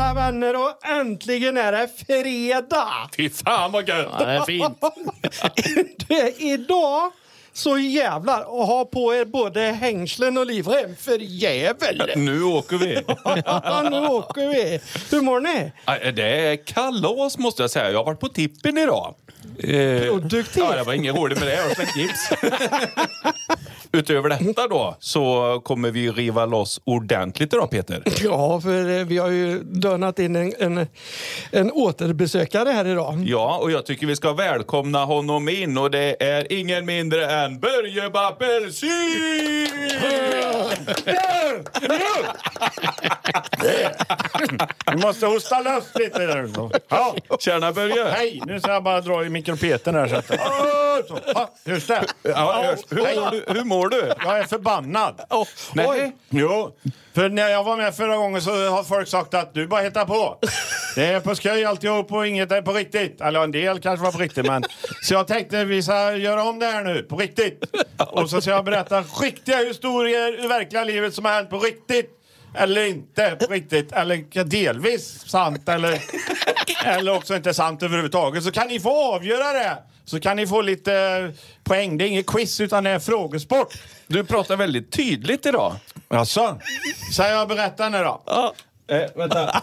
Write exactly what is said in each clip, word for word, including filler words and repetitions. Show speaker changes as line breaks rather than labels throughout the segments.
kära vänner, och äntligen är det fredag.
Fy fan vad gött.
Ja, det är fint.
Det är idag så jävlar och ha på er både hängslen och livrem för jävel.
Nu åker vi.
Ja, nu åker vi. Hur mår ni?
Det är kalas måste jag säga. Jag har varit på tippen idag. Eh,
Produktivt.
Ja, det var ingen roligt med det. Jag har släckt gips. Utöver detta då så kommer vi riva loss ordentligt idag, Peter.
Ja, för vi har ju dönat in en, en, en återbesökare här idag.
Ja, och jag tycker vi ska välkomna honom in. Och det är ingen mindre än Börje Bappelsin!
Vi måste hosta luft lite där. Ja.
Tjena Börje!
Hej, nu ska jag bara dra i mikropeten här. Så att... oh, så. Ja, hörs det?
Ja, hörs. Hur, mår du? Hur mår du?
Jag är förbannad.
Oh,
Nej.
Jo, för när jag var med förra gången så har folk sagt att du bara hittar på. Det är på skoj alltihop och inget är på riktigt. Eller en del kanske var på riktigt, men... Så jag tänkte vi ska göra om det här nu, på riktigt. Och så ska jag berätta riktiga historier ur verkliga livet som har hänt på riktigt. Eller inte på riktigt, eller delvis sant, eller, eller också inte sant överhuvudtaget. Så kan ni få avgöra det. Så kan ni få lite poäng. Det är inget quiz utan det är frågesport.
Du pratar väldigt tydligt idag.
Jaså? Så jag berättar nu då.
Ja.
Eh, vänta.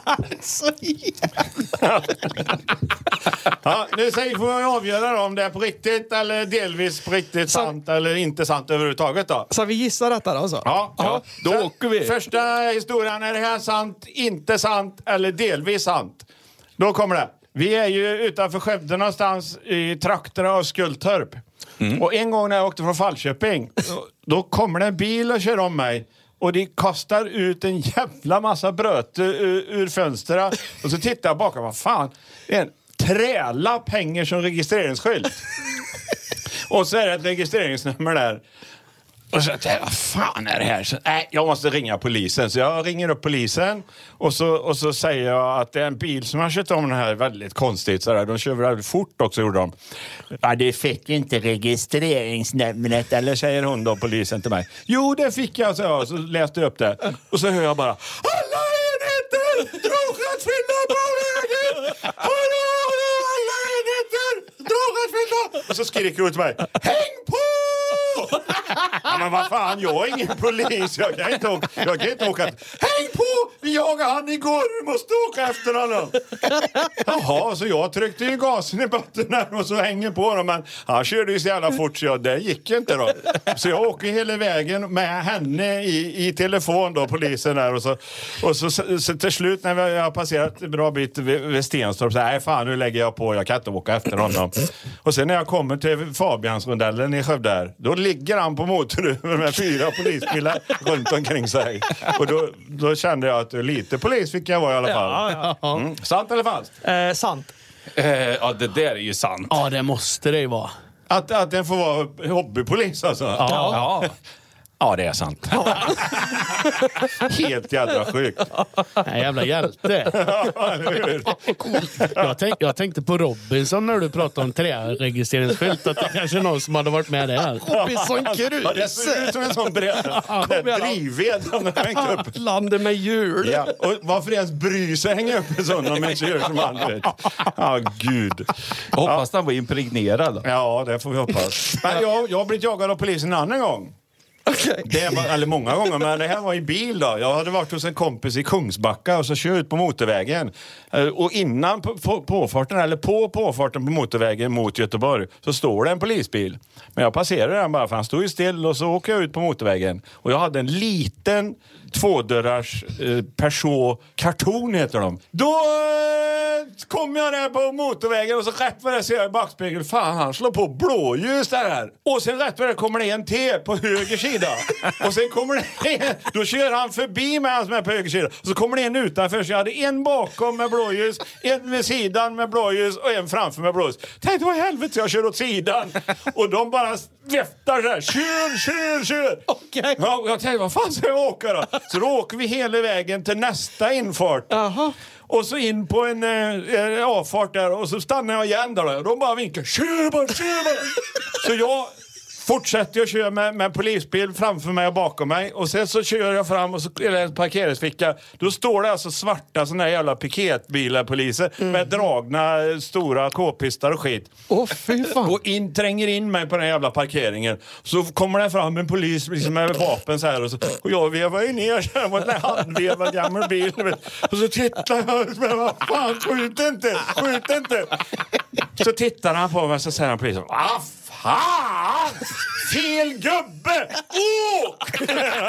Ja, nu säger får jag avgöra då, om det är på riktigt eller delvis på riktigt sant eller inte sant överhuvudtaget då.
Så vi gissar detta då alltså?
Ja,
Ja, då
Så,
åker vi.
Första historien, är det här sant, inte sant eller delvis sant? Då kommer det. Vi är ju utanför Skövde någonstans i trakterna av Skultorp. Mm. Och en gång när jag åkte från Falköping, då kommer det en bil och kör om mig. Och det kastar ut en jävla massa bröte ur, ur fönstren. Och så tittar jag bakom, vad fan, det är en trälapp hänger som registreringsskylt. Och så är det ett registreringsnummer där. Och så tänkte jag, vad fan är det här? Så, nej, jag måste ringa polisen. Så jag ringer upp polisen. Och så, och så säger jag att det är en bil som har kört om den här väldigt konstigt. Så där. De kör väldigt fort också, gjorde de. Ja, det fick inte registreringsnumret. Eller säger hon då, polisen till mig. Jo, det fick jag, så jag. Så läste jag upp det. Och så hör jag bara, alla enheter! Drograttfylla på vägen! Hallå, alla enheter! Drograttfylla! Och så skriker hon till mig, häng på! Ja, men vad fan, jag är ingen polis. Jag kan inte åka. Jag kan inte åka. Häng på! Vi jagade han igår. Vi måste åka efter honom. Jaha, så jag tryckte ju gasen i botten där och så hänger på dem. Men han körde ju så jävla fort så jag, det gick inte då. Så jag åker hela vägen med henne i, i telefon då, polisen där. Och så, och så, så, så till slut när vi har passerat en bra bit vid, vid Stenstorp så nej fan, nu lägger jag på. Jag kan inte åka efter honom. Och sen när jag kommer till Fabiansrondellen i Skövde där, då ligger han på motorhuven med fyra polisbilar runt omkring sig. Och då, då kände jag att lite polis fick jag vara i alla fall.
Ja, ja.
Mm. Sant eller falskt?
Eh, sant.
Eh, ja, det där är ju sant.
Ja, det måste det ju vara.
Att, att den får vara hobbypolis alltså?
Ja. Ja.
Ja, det är sant. Helt jävla sjukt.
En jävla hjälte. jag, tänk, jag tänkte på Robinson när du pratade om träregistreringsskylt. Att det kanske är någon som hade varit med där.
Robinson Krus.
Ja, det ser ut som en sån bred drivved som den hängt upp.
Landet med hjul.
Ja, och varför ens bry sig hänga upp en sån om man inte gör som han vet. Ja, gud.
Hoppas han var impregnerad.
Ja, det får vi hoppas. Men jag, jag har blivit jagad av polisen en annan gång.
Okay.
Det var, eller många gånger, men det här var i bil då. Jag hade varit hos en kompis i Kungsbacka och så kör ut på motorvägen. Och innan på, på, påfarten, eller på påfarten på motorvägen mot Göteborg, så står det en polisbil. Men jag passerar den bara för han stod ju still och så åker jag ut på motorvägen. Och jag hade en liten tvådörrars eh, Peugeot Karton heter de. Då eh, kom jag där på motorvägen och så rätt vad det ser jag i backspegeln. Fan, han slår på blåljus där här. Och sen rätt vad det kommer det en till på höger sida. Och sen kommer det en, då kör han förbi med han som är på höger sida. Och så kommer det en utanför, så jag hade en bakom med blåljus, en med sidan med blåljus och en framför med blåljus. Tänkte, vad i helvete, jag kör åt sidan. Och de bara väftar så här, kör, kör, kör.
Okay.
Ja, jag tänkte, vad fan ska jag åka då? Så då åker vi hela vägen till nästa infart.
Aha.
Och så in på en äh, avfart där. Och så stannar jag igen där. Och de bara vinkar, kör bara, kör bara. Så jag fortsätter jag köra med, med polisbil framför mig och bakom mig. Och sen så kör jag fram och så är det en parkeringsficka. Då står det alltså svarta såna här jävla piketbilar, poliser. Mm. Med dragna stora k-pistar och skit.
Åh, oh, fy fan.
Och in, tränger in mig på den jävla parkeringen. Så kommer det fram en polis liksom med vapen så här. Och, så, och jag vevar ju ner så här mot en handvevad gammal bil. Och så tittar jag och säger, vad fan, skjut inte, skjut inte. Så tittar han på mig och så säger han polisen, vad fan, fel gubbe, åk!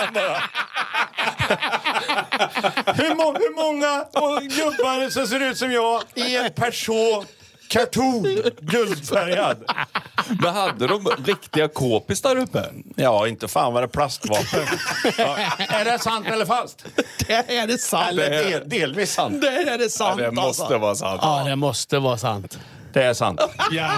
hur, må- hur många gubbar som ser ut som jag i en person karton, guldfärgad.
Men hade de riktiga kåpis där uppe?
Ja, inte fan var det plastvapen. Ja. Är det sant eller falskt?
Det är det sant.
Eller del, delvis sant.
Det är det sant.
Ja, det måste
alltså.
vara sant.
Ja, det måste vara sant.
Det är sant.
Ja.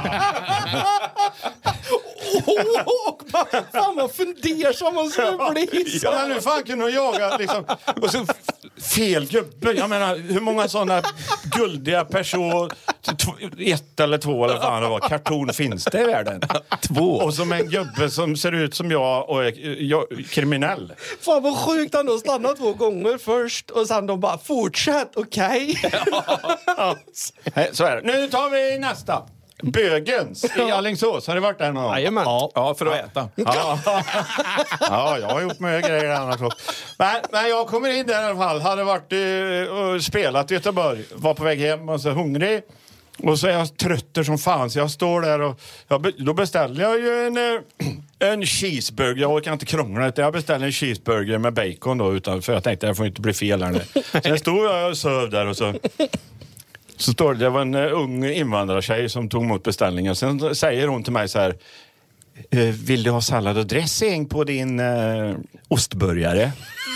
Åh, fan vad fundersam man skulle bli.
Ja, men nu fan kunde jaga liksom. Och så fel gubbe. Jag menar, hur många sådana guldiga personer, ett eller två eller fan det var, karton finns det i världen? Två. Och som en gubbe som ser ut som jag och är jag, kriminell.
Fan vad sjukt han då stannar två gånger först och sen de bara fortsätt, okej? Okay?
Ja. Så är det. Nu tar vi nästa. Bögens i Alingsås. Har det varit där någon gång?
Jajamän.
Ja, ja, för att äta.
Ja. Ja, jag har gjort mycket grejer annars också. Men, men jag kommer in där i alla fall. Hade varit uh, och spelat i Göteborg. Var på väg hem och så hungrig. Och så är jag trötter som fan. Så jag står där och jag, då beställer jag ju en, uh, en cheeseburger. Jag orkar inte krångla. Jag beställer en cheeseburger med bacon då. Utan, för jag tänkte att jag får inte bli fel här nu. Sen stod jag och söv där och så... Så står det, det var en uh, ung invandrartjej som tog emot beställningen. Sen säger hon till mig så här... Vill du ha sallad och dressing på din uh, ostburgare?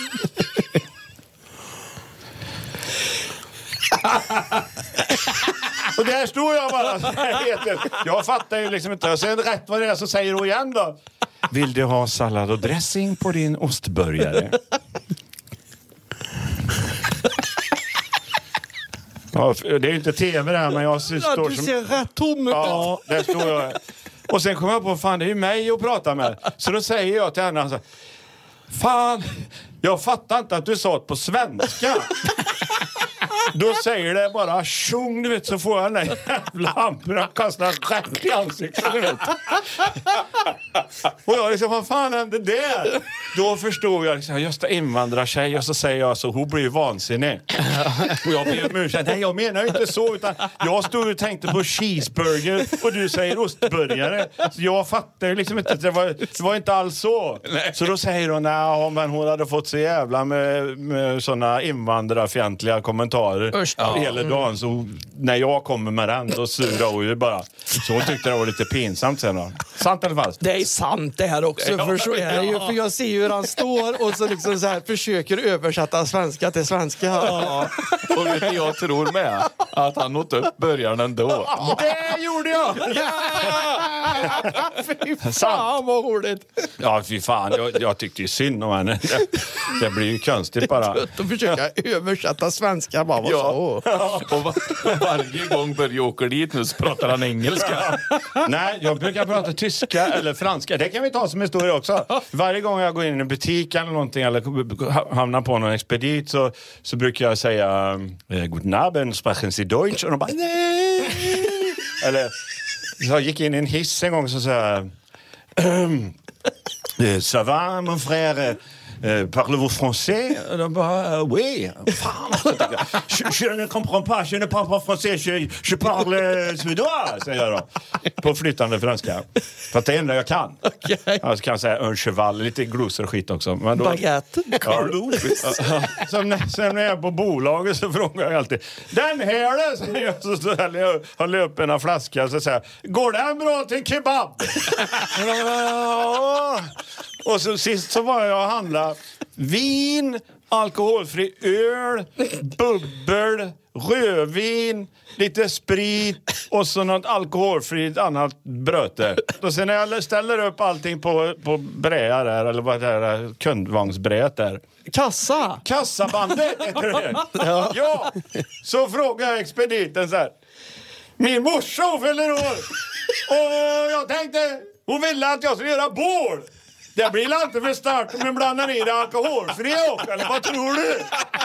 Och där står jag bara. Jag fattar ju liksom inte. Sen rätt vad det är så säger hon igen då. Vill du ha sallad och dressing på din ostburgare? Ja, det är ju inte tv där, men jag står
Ja, du
som...
ser rätt tom ut.
Ja, där står jag. Och sen kommer jag på, fan det är ju mig att prata med. Så då säger jag till henne, alltså, fan, jag fattar inte att du sa det på svenska. Då säger det bara tjong, du vet, så får jag den där jävla hamburgaren kastar rätt i ansiktet, du vet. Och jag liksom, vad fan hände där? Då förstod jag, liksom, just det, invandrartjej, och så säger jag så, hon blir ju vansinnig. Och jag ber om ursäkt, nej jag menar inte så, utan jag stod och tänkte på cheeseburger och du säger ostburgare. Så jag fattar ju liksom inte, det var, det var inte alls så. Så då säger hon, nej men hon hade fått så jävla med, med sådana invandrarfientliga kommentarer. Öst, ja. Hela dagen, så när jag kommer med den då surar hon ju bara. Så hon tyckte det var lite pinsamt sen då. Sant eller falskt?
Det är sant det här också, ja, för så är det ju, för jag ser ju hur han står och så liksom så här försöker översätta svenska till svenska. Ja.
Och vet du, jag tror med att han nått upp början ändå.
Det gjorde jag!
Ja! Fy fan vad roligt.
Ja, fy fan, jag, jag tyckte ju synd om henne. Det, det blir ju konstigt bara.
Att försöka översätta svenska bara.
Ja. Och, var, och varje gång Börje åker dit nu så pratar han engelska.
Nej, jag brukar prata tyska eller franska. Det kan vi ta som historia också. Varje gång jag går in i en butik eller någonting eller hamnar på någon expedit så, så brukar jag säga Guten Abend, sprechen Sie Deutsch? Och de bara nej. Eller jag gick in i en hiss en gång så sa jag ça va mon frère? Euh, parlez-vous français? De bara, oui. Fan, je, je ne comprends pas, je ne parle pas français, je, je parle suédois, säger jag då. På flytande franska. För att det är enda jag kan.
Okay.
Jag kan säga un cheval, lite glosor och skit också. Men då,
baguette.
Ja, som, sen när jag är på bolaget så frågar jag alltid, den här då? Så jag så ställer jag, håller upp en flaska och så säger går den bra till kebab? Och så sist så var jag och handlade vin, alkoholfri öl, bubbel, rödvin, lite sprit och så något alkoholfritt annat bröte. Och sen när jag ställer upp allting på, på bräa där, eller vad det är, kundvagnsbräet där.
Kassa!
Kassabandet heter det. Ja. Ja, så frågar jag expediten så här. Min morsa fyller år. Och jag tänkte hon ville att jag skulle göra bål. Det blir inte för starkt om man blandar i det alkoholfria också, eller vad tror du?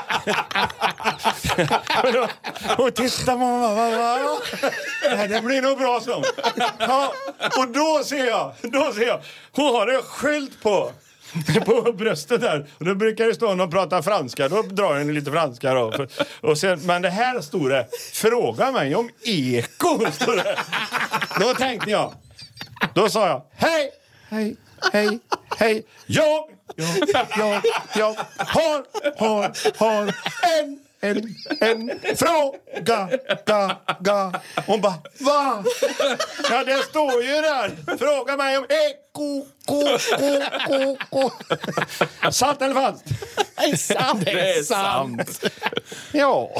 Och titta på mig, va, va, va? Det blir nog bra så. Ja, och då ser jag, då ser jag, hon har en skylt på. På bröstet där. Och då brukar det stå någon och prata franska. Då drar den lite franska då. Och sen, men det här står det, fråga mig om eko, står det. Då tänkte jag, då sa jag, hej, hej, hej, hej. Jag, jag, jag, jag har, har, har en, en, en fråga, ga, ga. Hon bara, va? Ja, det står ju där. Fråga mig om eko, ko, ko, ko, ko. Sant eller falskt?
Det är sant.
Det är sant.
Ja.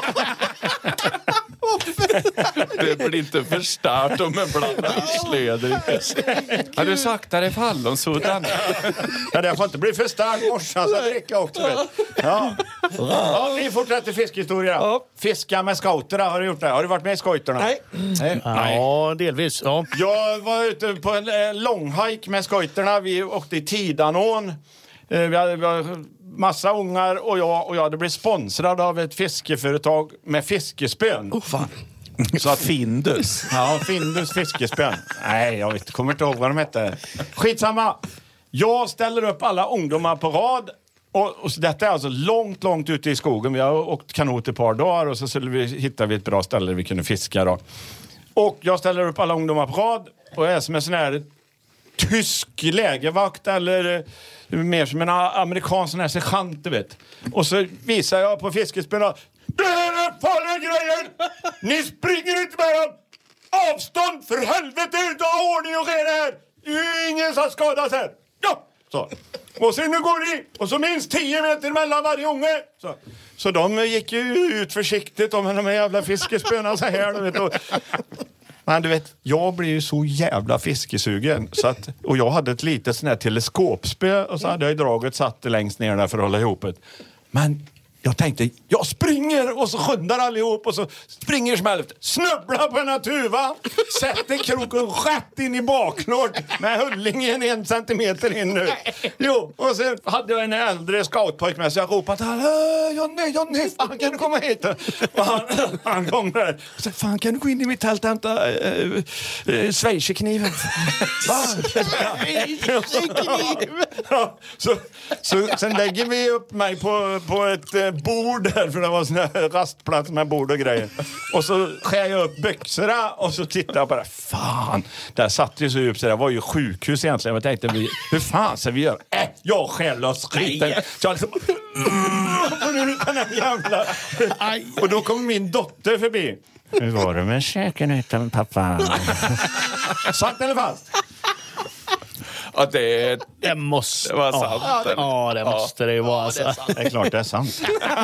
Det blir inte för starkt om en blandar slöder. Har du sagt att det är fallonsuddan?
Ja, det får inte bli för stark morsan så dricka också. Vet. Ja. Ja, vi fortsätter fiskhistoria.
Ja.
Fiska med scouterna, har du gjort det? Har du varit med i skojterna?
Nej.
Nej.
Ja, delvis. Ja.
Jag var ute på en eh, långhajk med skojterna. Vi åkte i Tidanån. Eh, vi, hade, vi hade massa ungar och jag, och jag hade blivit sponsrad av ett fiskeföretag med fiskespön.
Oh, fan.
Så att Findus.
Ja, Findus fiskespön. Nej, jag vet, kommer inte ihåg vad de hette. Skitsamma. Jag ställer upp alla ungdomar på rad. Och, och så detta är alltså långt, långt ute i skogen. Vi har åkt kanot ett par dagar och så skulle vi, hittade vi ett bra ställe där vi kunde fiska då. Och jag ställer upp alla ungdomar på rad och jag är som en sån här tysk lägervakt eller eh, mer som en amerikansk sån här sergeant, du vet. Och så visar jag på fiskespön. Det här är farliga grejer! Ni springer inte med dem! Avstånd för helvete, ut och ha ordning och reda här! Det är ingen som skadas här! Ja! Så. Och sen nu går ni! Och så minst tio meter mellan varje unge! Så, så de gick ju ut försiktigt om de här jävla fiskespöna så här, du vet. Och, men du vet, jag blev ju så jävla fiskesugen. Så att, och jag hade ett litet sån här teleskopspö och så hade jag i draget satt det längst ner där för att hålla ihop det. Men jag tänkte, jag springer och så skyndar allihop och så springer smällt. Snubblar på en natuva, sätter kroken rätt in i baknårt med hullingen en centimeter in nu. Jo, och sen hade jag en äldre scoutpojk med så jag ropade, Jonny, Jonny, fan kan du komma hit? Och han, han kom där. Så, fan kan du gå in i mitt tält och hämta äh, äh, schweizerkniven? Va? Schweizerkniven? Ja, så, så sen lägger vi upp mig på, på ett äh, bord där, för det var sån här rastplats med bord och grejer. Och så skär jag upp byxorna och så tittar jag på det. Fan, där satt ju så upp så det var ju sjukhus egentligen. Jag tänkte, hur fan ska vi göra? Äh, jag skär loss skiten. Så jag liksom, den här jävla... Och då kom min dotter förbi. Hur var det med säkerheten, pappa? Sant eller falskt?
Ja, det,
Det måste
det var sant.
Ja, ja, det måste det ju vara. Alltså.
Det är klart det är sant.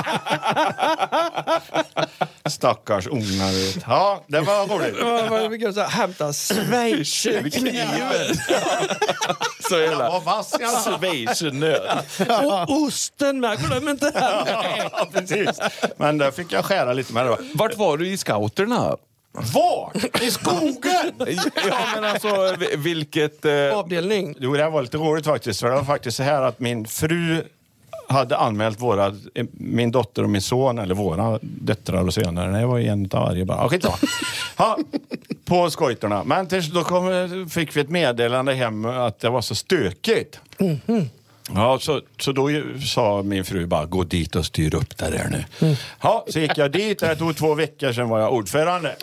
Stackars ungar. Ja, det var roligt.
Vad vad vi kan säga, hämta schweizerkniven.
Så är det.
Vad vass i alla fall.
Schweizernöt.
Och osten med, glöm inte den.
Ja, precis. Men där fick jag skära lite med det.
Vart var du i scouterna?
Vart? I skogen?
Ja, men alltså, vilket... Eh...
Avdelning.
Jo, det här var lite roligt faktiskt. För det var faktiskt så här att min fru hade anmält våra, min dotter och min son, eller våra döttrar och söner. Det var ju en av varje bara. Ja, skitsamma. Ja, på skojterna. Men tills då kom, fick vi ett meddelande hem att det var så stökigt. Mm-hmm. Ja, så, så då sa min fru bara, gå dit och styr upp det där nu. Mm. Ja, så gick jag dit. Det tog två veckor, sen var jag ordförande.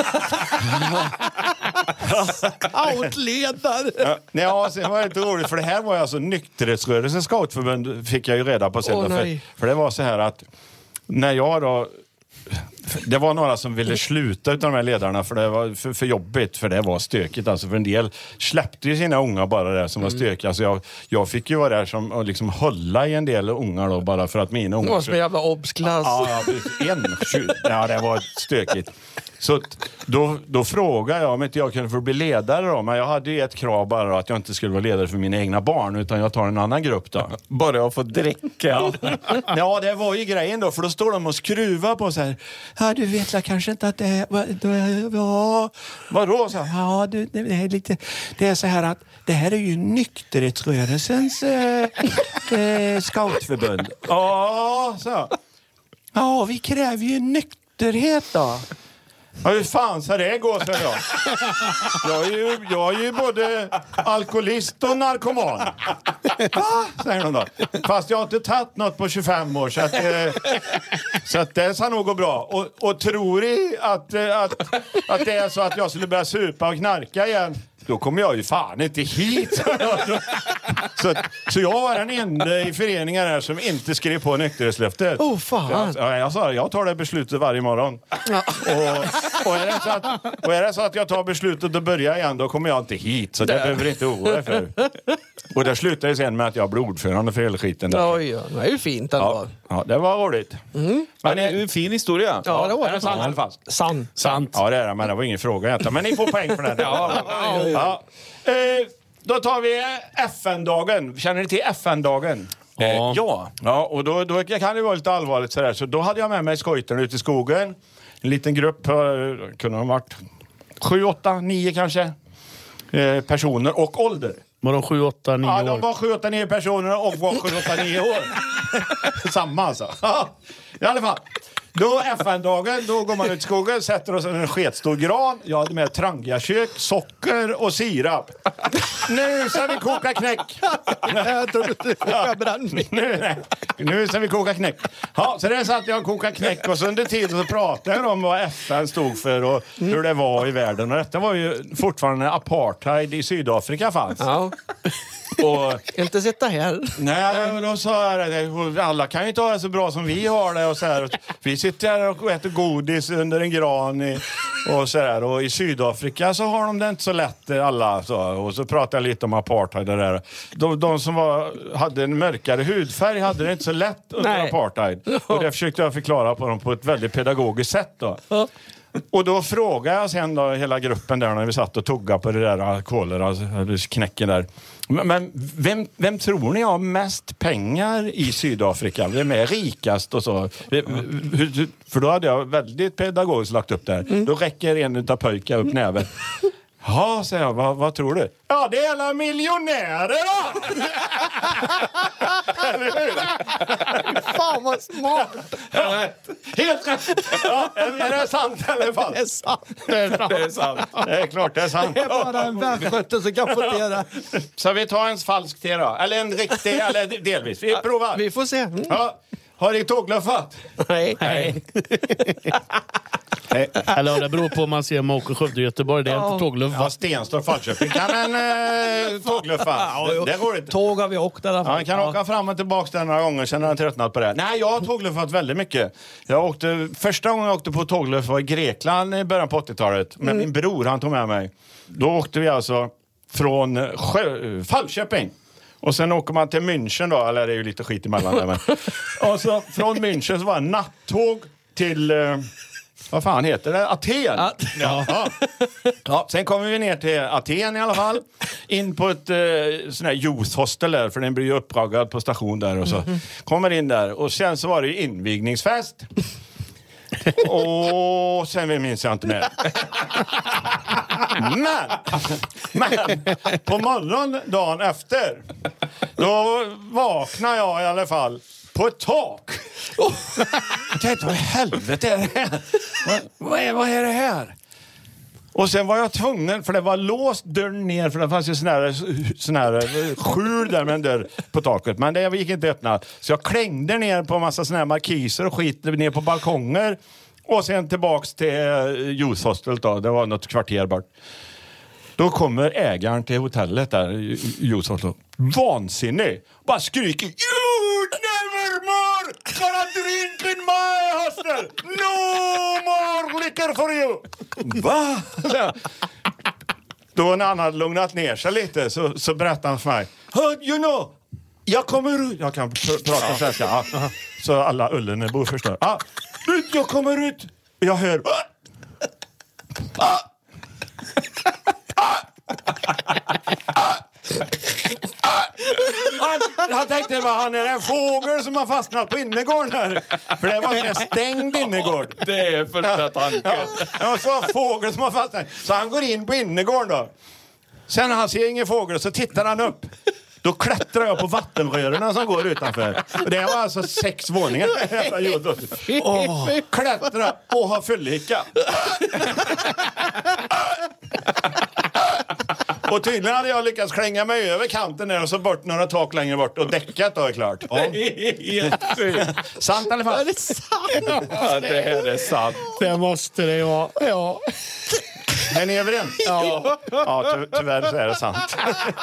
Outledare.
Ja, ja, sen var det inte roligt, för det här var alltså nykterhetsrörelsen scoutförbund, fick jag ju reda på sen.
Åh,
för,
nej.
för det var så här att när jag då... Det var några som ville sluta utav de här ledarna för det var för, för jobbigt, för det var stökigt. Alltså för en del släppte ju sina unga bara där som var stökiga. Alltså jag, jag fick ju vara där som och liksom hålla i en del ungar då, bara för att mina ungar...
Det var som en jävla obsklass.
Ja, ja, en, tjugo, ja, det var stökigt. Så då, då frågade jag om inte jag kunde få bli ledare då. Men jag hade ju ett krav bara då, att jag inte skulle vara ledare för mina egna barn, utan jag tar en annan grupp då.
Bara jag får dricka.
Ja, det var ju grejen då, för då står de och skruvar på så här. Ja, du vet jag kanske inte att det är... Ja, vadå? Så, ja, det, det, är lite, det är så här att det här är ju nykterhetsrörelsens äh, äh, scoutförbund. Ja, så. Ja, vi kräver ju nykterhet då. Ja, hur fan så det går, så jag. Jag är ju, jag är ju både alkoholist och narkoman. Va? Säger de då. Fast jag har inte tagit något på tjugofem år, så att, eh, så att det ska nog gå bra. Och, och tror ni att, eh, att, att det är så att jag skulle börja supa och knarka igen, då kommer jag ju fan inte hit. Så, så jag var den enda i föreningen här som inte skrev på nykterhetslöftet.
Oh, fan.
Jag, jag sa, jag tar det beslutet varje morgon. Ja. Och, och, är det så att, och är det så att jag tar beslutet och börjar igen, då kommer jag inte hit. Så det behöver inte oroa dig för. Och det slutade ju sen med att jag blev ordförande för hela skiten. Där.
Oj, ja, det är ju fint ändå.
Ja, ja, det var roligt.
Mm. Men det är en fin historia.
Ja, det var
är det sant i alla fall?
Sant.
Sant.
Ja, det är det, men det var ingen fråga egentligen. Men ni får poäng för den. Ja, ja, ja. Eh, då tar vi F N-dagen. Känner ni till F N-dagen?
Ja. Eh, ja.
Ja, och då, då kan det vara lite allvarligt sådär. Så då hade jag med mig skojten ute i skogen. En liten grupp, eh, kunde ha varit sju, åtta, nio kanske. Eh, personer och ålder.
Var de sju, åtta, nio
Ja,
år?
de var sju, åtta, nio personer och var sju, åtta, nio år. Samma alltså. Ja, i alla fall. Då F N-dagen, då går man ut i skogen, sätter oss en sketstor gran. Jag hade med trangiakök, socker och sirap. Nu ska vi koka knäck.
Jag trodde du kokade brännvin.
Nu, nej. Nu ska vi koka knäck. Ja, så det satt jag och kokade knäck och så under tiden så pratade jag om vad F N stod för och hur det var i världen. Och detta var ju fortfarande apartheid i Sydafrika fanns.
Ja.
Och
Inte sitta här.
nej, och då sa jag det, alla kan ju inte ha det så bra som vi har det och så här. Vi sitter här och äter godis under en gran i, och så här. Och i Sydafrika så har de det inte så lätt alla. Så. Och så pratade jag lite om apartheid och där. De, de som var, hade en mörkare hudfärg hade det inte så lätt under
Nej.
apartheid. Och det försökte jag förklara på dem på ett väldigt pedagogiskt sätt då. Och då frågade jag sen då hela gruppen där när vi satt och tuggade på det där kolera, knäcken där. Men vem, vem tror ni har mest pengar i Sydafrika? Vem är rikast och så? För då hade jag väldigt pedagogiskt lagt upp där. Mm. Då räcker en utav pojkar upp näven. Ja, säger jag. Vad, vad tror du? Ja, det är alla miljonärer då!
Fan vad smart.
Ja, helt rätt. Ja, är det sant eller falskt?
Det är sant.
Det är sant.
Det är sant.
Det är klart det är sant.
Det är bara en värskötte som kan få det.
Så vi tar en falsk te då. Eller en riktig, eller delvis. Vi provar.
Vi får se. Mm.
Ja. Har ni tågluffat?
Nej.
Nej. Eller det beror på om man ser om man åker Skövde och Göteborg. Det är
Ja.
inte tågluff.
Ja, Stenstorp, Falköping kan en eh, tågluffa.
Ja,
Det är roligt.
Tåg har vi åkt i alla
Ja,
fall.
han kan åka fram och tillbaka där några gånger, sen har han tröttnat på det. Nej, jag har tågluffat väldigt mycket. Jag åkte, första gången jag åkte på tågluff var i Grekland i början på åttiotalet. Men mm. min bror, han tog med mig. Då åkte vi alltså från Sjö, Falköping. Och sen åker man till München då, eller det är ju lite skit emellan där. Men. Och så från München så var det nattåg till... Eh, vad fan heter det? Aten. Ja. Ja. Ja, sen kommer vi ner till Aten i alla fall. In på ett eh, sån här youth hostel där, för den blir ju uppraggad på station där. Och så mm-hmm. kommer in där. Och sen så var det ju invigningsfest. Och sen minns jag inte mer. Men, men på morgonen dagen efter, då vaknar jag i alla fall på ett tak. Oh. Jag tänkte, vad i helvete är det här? Vad, vad, är, vad är det här? Och sen var jag tvungen, för det var låst dörren ner, för det fanns ju sån här, sån här skjul där med en dörr på taket. Men det gick inte öppna. Så jag klängde ner på en massa såna här markiser och skit ner på balkonger. Och sen tillbaks till Youth Hostel då. Det var något kvarter bort. Då kommer ägaren till hotellet där, Youth Hostel. Vansinnig. Bara skriker, you never more gonna drink in my hostel. No more liquor for you. Va? Då när han hade lugnat ner sig lite så, så berättade han för mig. You know, jag kommer ut. Jag kan pr- prata svenska. Ja. Så alla ullen bor förstår. Ja. Jag kommer ut. Jag hör. Han, han tänkte bara, han är en fågel som har fastnat på innergården här. För det var en stängd innergård.
Det är första tanken.
Ja, det var så en fågel som har fastnat. Så han går in på innergården då. Sen när han ser ingen fågel så tittar han upp. Då klättrar jag på vattenrörerna som går utanför. Och det var alltså sex våningar. Åh, klättra och ha fullhicka. Och tydligen hade jag lyckats klänga mig över kanten där och så bort några tak längre bort. Och däckat då är klart. Ja. Sant eller falskt?
Är det sant?
Ja, det här är sant.
Det måste det vara. Ja.
Är ni överens? Ja. Ja, ty- tyvärr så är det sant.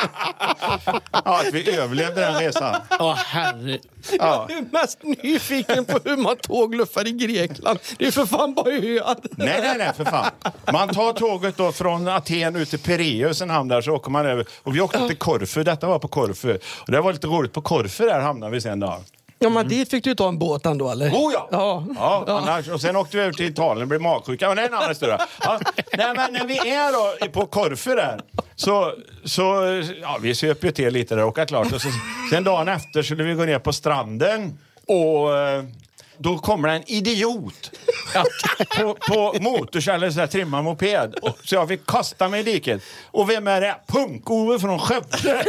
Ja, att vi överlevde den resan.
Åh, herre.
Ja.
Jag är mest nyfiken på hur man tågluffar i Grekland. Det är för fan bara öar.
Nej, nej, nej, för fan. Man tar tåget då från Aten ut till Pireus, en hamn där, så åker man över. Och vi åkte till Korfu, detta var på Korfu. Och det var lite roligt, på Korfu där hamnade vi sen då.
Ja, men dit fick du ta en båt ändå, eller?
Oh ja!
Ja.
Ja, annars, och sen åkte vi över till Italien och blev magsjuka. Men det är en annan historia. Ja, nej, men när vi är då på Korfu där, så, så ja, vi söper ju till lite där och klart. Och så, sen dagen efter skulle vi gå ner på stranden och eh, då kommer det en idiot ja, på, på motorcykel, så här trimmad moped. Och, så jag fick kasta mig i diket. Och vem är det? Punk-Ove från Skövde.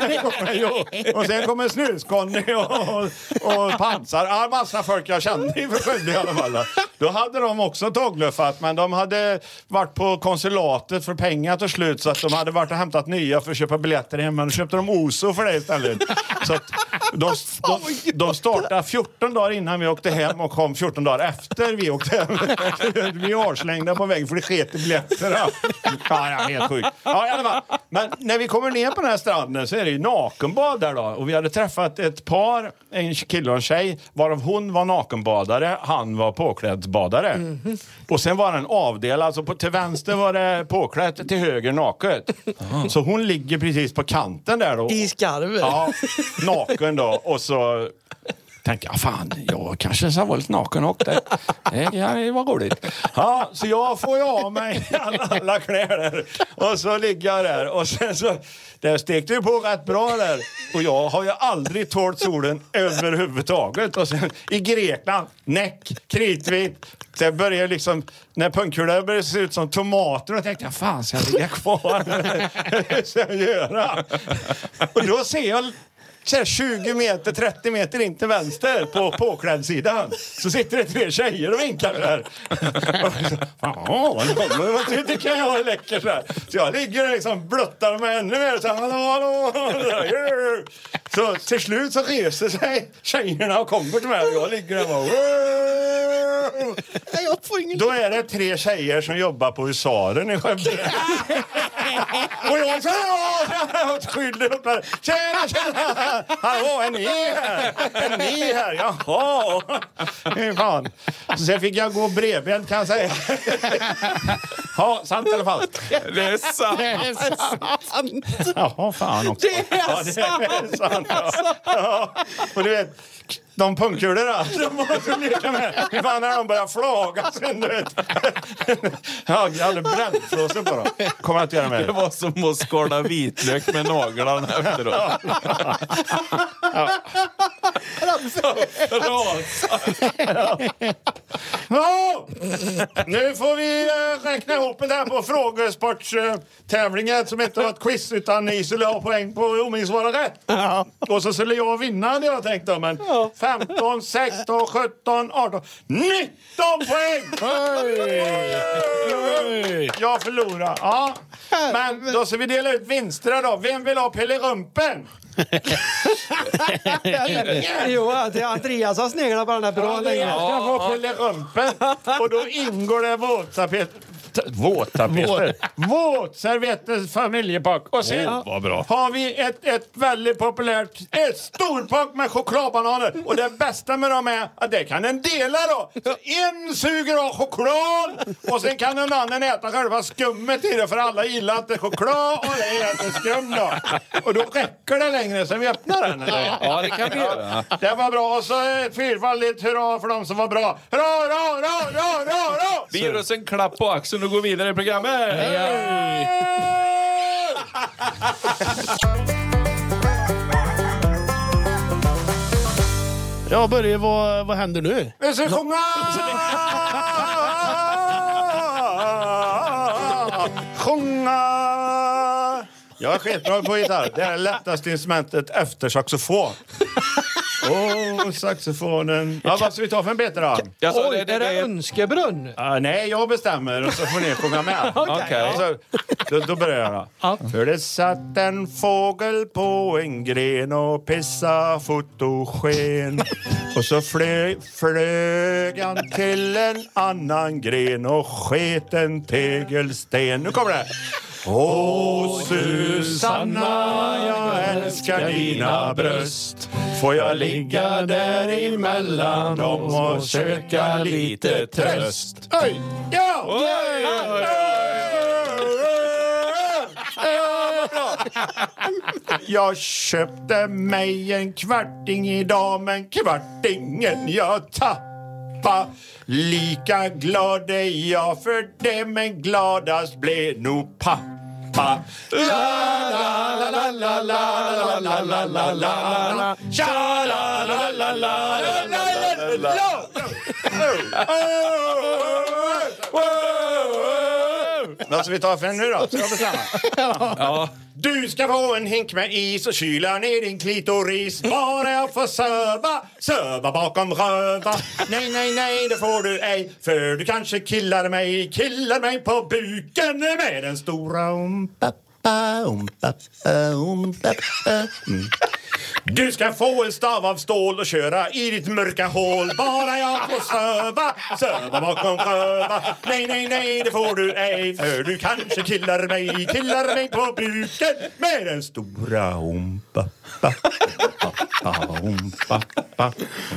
Och sen kommer Snuskonny och, och, och Pansar. Ja, massa folk jag kände i Skövde i alla fall. Då hade de också tågluffat, men de hade varit på konsulatet för pengar till slut, så att de hade varit och hämtat nya för att köpa biljetter hem. Men då köpte de Oso för det istället. Så att de, de, de startade fjorton dagar innan vi åkte hem och kom fjorton dagar efter vi åkte hem. Vi är avslängda på vägen för det sket i biljetter. Ja, ja, helt sjukt. Ja, i alla fall. Men när vi kommer ner på den här stranden så är det ju nakenbad där då. Och vi hade träffat ett par, en kille och en tjej, varav hon var nakenbadare, han var påkläddsbadare. Mm-hmm. Och sen var den avdelad, alltså på, till vänster var det påklädd, till höger naket. Aha. Så hon ligger precis på kanten där då.
I skarven.
Ja, naken då. Och så tänker jag, fan, jag kanske så var lite naken och det, det var roligt. Ja, så jag får ju av mig alla, alla kläder. Och så ligger jag där. Och sen så, det stekte ju på rätt bra där. Och jag har ju aldrig tålt solen överhuvudtaget. Och sen i Grekland, näck, kritvit. Det började liksom, när punkkulor började se ut som tomater, och tänkte jag, fan, ska jag ligga kvar? Hur ska jag göra? Och då ser jag så tjugo meter, trettio meter in till vänster på påklädsidan. Så sitter det tre tjejer och vinkar där. Ja, vad tycker jag är läcker så här. Så jag ligger och liksom blöttar mig ännu mer. Så, hallå, hallå. Så till slut så reser sig tjejerna och kommer till mig. Och jag ligger där och
Jag får ingen...
Då är det tre tjejer som jobbar på Husaren i Skövde. Och jag säger, skyller upp där. Tjena, tjena! Hallå, är ni här? Är ni här? Jaha. Fan. Så sen fick jag gå bredbent, kan jag säga. Ja, sant eller falskt?
Det är sant.
Det är sant.
Jaha, fan också.
Det är
ja, det är sant. Ja. Ja. Och du vet, de punkkulor då, de var så lika med. Hur fan när de börjar flaga sen, du vet. Ja, jag hade brännflåsor på dem. Kommer jag inte göra med det.
Det var som att skala vitlök med naglarna efteråt. Ja.
Ja.
Ja.
Ja. Nu får vi äh, räkna ihop det här på frågesportstävlingen äh, som inte var ett quiz, utan ni skulle ha poäng på om ni svarar rätt.
Ja.
Och så skulle jag vinna, hade jag tänkt då, men
Ja.
femton, sexton, sjutton, arton, nitton poäng!
Oj.
Jag förlorar. Ja. Men då ska vi dela ut vinster då. Vem vill ha Pelle Rumpen?
Jo, det är Andreas har sneglat på den här bra länge.
Jag ska få Pelle Rumpen. Och då ingår det våtapet. Våttapeter. Våtservetter familjepack. Och sen
Oh, vad bra.
har vi ett, ett väldigt populärt ett storpack med chokladbananer. Och det bästa med dem är att det kan en dela då. Så en suger av choklad och sen kan en annan äta själva skummet i det, för alla gillar att det är choklad och det äter skum då. Och då räcker det längre sen vi öppnar den. Eller?
Ja, det kan vi göra.
Det var bra. Och så ett fyrfaldigt hurra för dem som var bra. Hurra, hurra, hurra, hurra, hurra, hurra!
Vi ger oss en klapp på axeln och går vidare i programmet.
Ja, Börje, vad, vad händer nu?
Vi ska sjunga! Sjunga! Jag är skitbra på gitarr. Det är det lättaste instrumentet efter saxofon. Åh, oh, saxofonen. Ja, vad ska vi ta för en bete då?
Jag sa,
Oj,
det, det,
är det
det,
önskebrunn?
Uh, nej, jag bestämmer och så får ni sjunga med.
Okej.
Okej.
Så, då, då börjar jag då.
Ja.
För det satt en fågel på en gren och pissa fotosken. Och så flög, flög han till en annan gren och sket en tegelsten. Nu kommer det. Åh, Susanna, jag älskar dina bröst. Får jag ligga där emellan dem och söka lite tröst? Oj! Ja!
Oj, oj,
Jag köpte mig en kvarting idag, men kvartingen jag tappade. Lika glad är jag för det, men gladast blev nog pappa. La la la la la la la la la la. Tja la la la la la la la. Vad ska vi ta för en nu då? Ska jag bestämma?
ja.
Du ska få en hink med is och kyla ner din klitoris. Bara jag får söva, söva bakom röva. Nej, nej, nej, det får du ej. För du kanske killar mig, killar mig på buken med den stora ompappa, ompappa, ompappa. Mm. Du ska få en stav av stål och köra i ditt mörka hål. Bara jag får söva, söva bakom röva. Nej, nej, nej, det får du ej. För du kanske killar mig, killar mig på buken med den stora ompappa, ompappa.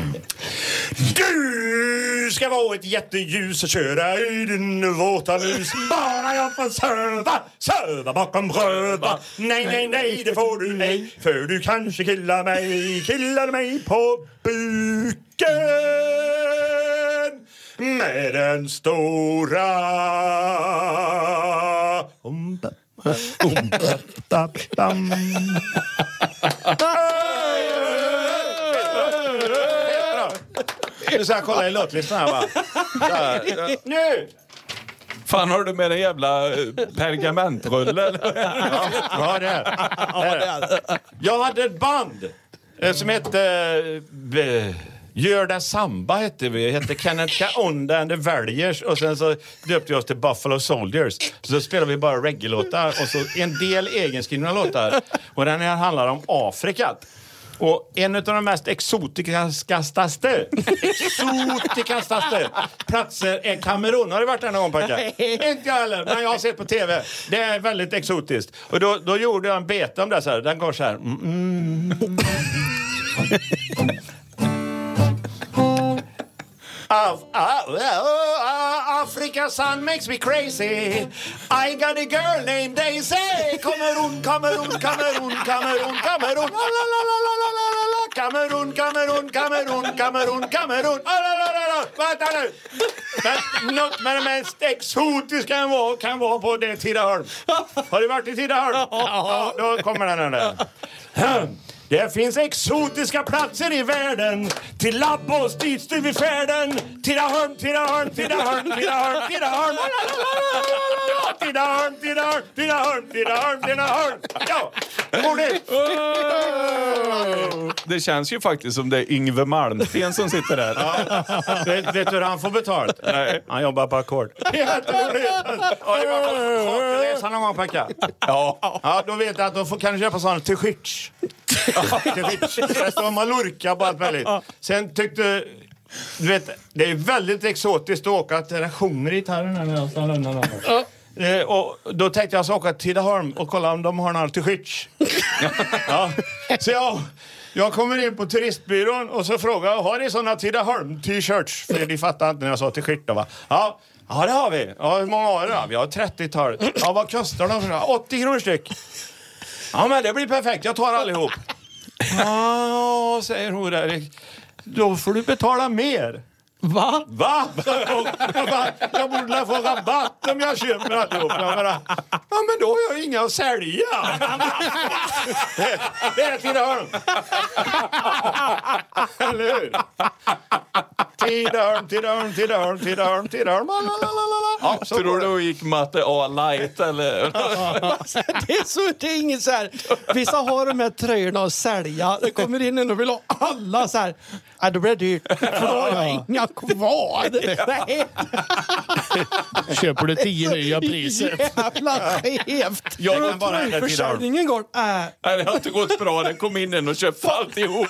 Du ska vara ett jätteljus och köra i din våta mus. Bara jag får söva, söva bakom röva. Nej, nej, nej, det får du ej. För du kanske killar mig, killar mig på buken med den stora ompappa, ompappa. Nu ska jag kolla i låtlistan här, va? Där. Nu!
Fan, har du med en jävla eh, pergamentrulle? Eller?
Ja, ja, det är. Det är. Jag hade ett band eh, som hette eh, Gör det samba hette vi. Hette Kenneth Kaunda and the Valuers. Och sen så döpte vi oss till Buffalo Soldiers. Så spelade vi bara reggae-låtar och så en del egenskrivna låtar. Och den här handlar om Afrika. Och en av de mest exotikastaste exotikastaste platser är Kamerun. Har du varit där någon gång, Packa? Inte jag heller, men jag har sett på tv. Det är väldigt exotiskt. Och då, då gjorde jag en beta om det så här. Den går så här. Mm, mm. Af- ah, ah, Africa sun makes me crazy. I got a girl named Daisy. Kamerun, Kamerun, Kamerun, Kamerun, Kamerun. La la la la la la la la. Kamerun, Kamerun, Kamerun, Kamerun, Kamerun. La la la la la. Vänta nu. Men något med det mest exotiska kan vara, kan vara på det Tidaholm. Har du varit i Tidaholm? Ja, då kommer den här. Det finns exotiska platser i världen. Till Labbos dit styr vi färden. Tidaholm, Tidaholm, Tidaholm, Tidaholm, Tidaholm. Tidaholm, Tidaholm, Tidaholm, Tidaholm, Tidaholm. Ja, roligt.
Det känns ju faktiskt som det är Yngve Malmsten som sitter där.
Ja. Vet, vet du hur han får betalt? Nej. Han jobbar på ackord. Jätteroligt. Har du läst någon gång, Packa?
Ja.
Ja, då vet jag att då får, kan du köpa sådana till skits. Det står Mallorca på allt möjligt. Sen tyckte du vet, det är väldigt exotiskt att åka till den sjunger gitarren här när jag stannar undan. Eh, och då tänkte jag så åka till Tidaholm och kolla om de har något till skits. Ja. Så jag, jag kommer in på turistbyrån och så frågar jag, har ni sådana Tidaholm t-shirts? För de fattar inte när jag sa till skit då, va? Ja. Ja, det har vi. Ja, hur många har det då? Vi har trettiotal. Ja, vad kostar de? åttio kronor styck. Ja, men det blir perfekt. Jag tar allihop. Ja, säger hon där. Då får du betala mer.
Va?
Va? Jag, bara, jag borde få rabatt om jag köper allihop. Jag bara, ja men då har jag inga att sälja. det, det är Tidaholm. Eller hur? Tidaholm, Tidaholm, Tidaholm, Tidaholm, Tidaholm.
Ja, tror du då gick matte A light eller?
Det är, så, det är inget så här. Vissa har de här tröjorna att sälja. Det kommer in en och vill ha alla så här. Ja, då blir det dyrt. För då har jag inga kvar. Nej.
Köper du tio nya priser?
Jävla skevt.
Jag kan bara äta
Försäljningen går. Äh.
Nej, det har inte gått bra. Den kom in en och köpte alltihop.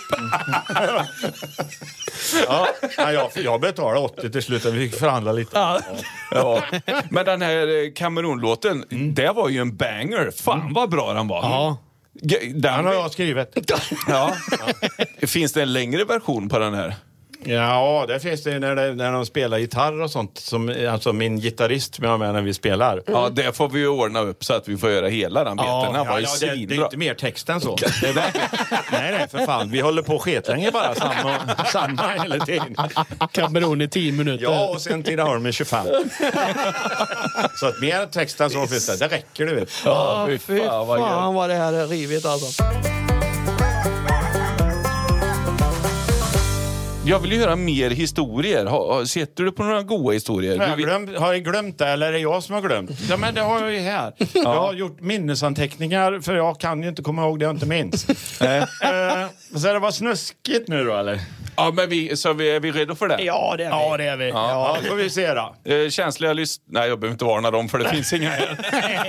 Ja, jag, jag betalade åttio till slut. Vi fick förhandla lite.
Ja.
Ja. Men den här Kamerun-låten, det var ju en banger. Fan vad bra den var.
Ja.
Den
Den har jag skrivit.
Ja. Finns det en längre version på den här?
Ja, det finns det när, det, när de spelar gitarr och sånt. Som, alltså min gitarrist som jag har med när vi spelar.
Ja, det får vi ju ordna upp så att vi får göra hela den biten.
Ja,
Den var ju
ja, det, det är
svinbra.
inte mer text än så. Det är verkligen- nej, nej, för fan. Vi håller på sketlänge bara. Samma, samma hela tiden.
Kamerun i tio minuter.
Ja, och sen Tidaholm med tjugofem. Så att mer text än så finns det. Det räcker, du vet.
Ja, fy
Fy
fan vad gött.
fan vad det här är rivigt alltså.
Jag vill ju höra mer historier. Har, sitter du på några goda historier?
Har
Du
jag,
vill-
glömt, har jag glömt det eller är det jag som har glömt? Ja, men det har jag ju här. Jag har gjort minnesanteckningar för jag kan ju inte komma ihåg det jag inte minns. eh, så det var snuskigt nu då, eller?
Ja, men vi, så vi, är vi redo för det?
Ja, det är vi.
Ja, det är vi.
Ja, får vi se då.
Eh, känsliga lys... Nej, jag behöver inte varna dem för det finns inga här.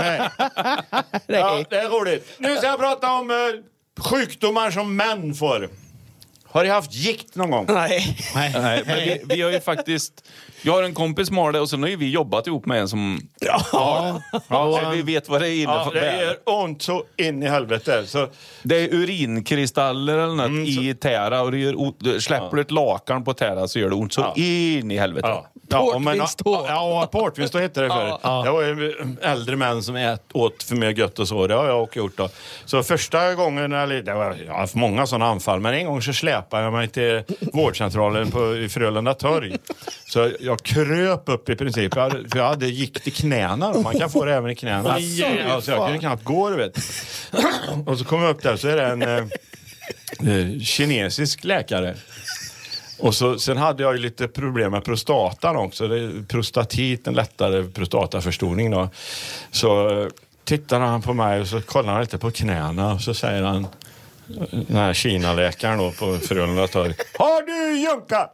Ja, det är roligt. Nu ska jag prata om eh, sjukdomar som män får. Har ni haft gikt någon gång?
Nej.
Nej, men vi, vi har ju faktiskt... Jag har en kompis som har det och sen har ju vi jobbat ihop med en som...
Ja.
Ja, så vi vet vad det är inne
Ja,
för.
det är ont så in i helvete. Så,
Det är urinkristaller eller något
Mm, så-
i tära och det gör, ont- släpper du ett lakan på tära så gör det ont så
Ja.
in i helvete.
ja. Ja, och men-
Portvinstå.
Ja, portvinstå heter det för.
Ja.
Det var ju äldre män som ät, åt för mycket gött och så. Det har jag också gjort då. Så första gången, eller det var, jag har haft många sådana anfall, men en gång så släpade jag mig till vårdcentralen på, i Frölunda torg. Så jag kröp upp i princip, jag hade, för jag hade gikt i knäna. Då. Man kan få det även i knäna. Ja, så jag kunde knappt gå, du vet. Och så kom jag upp där så är det en eh, eh, kinesisk läkare. Och så, sen hade jag ju lite problem med prostatan också. Det är prostatit, en lättare prostataförstoring då. Så eh, tittar han på mig och så kollar han lite på knäna och så säger han, den här Kina-läkaren då på Frölunda torg: har du junkat?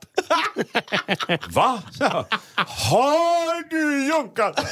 Va? Så, har du junkat?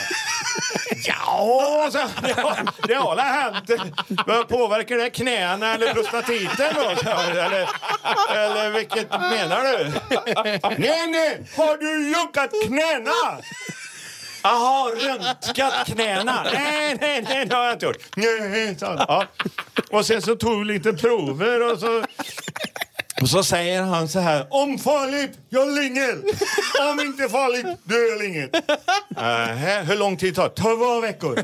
Ja, så, det har, det har väl hänt. Vad påverkar det knäna eller prostatiten då? Så, eller, eller vilket menar du? Nej, nej, har du junkat knäna? Jaha, röntgat knäna. Nej, nej, nej, det har jag inte gjort. Nej, så, ja. Och sen så tog vi lite prover och så... Och så säger han så här: om farligt, jag lingel. Om inte farligt, dör jag lingel. Uh, hur lång tid tar det? Två veckor.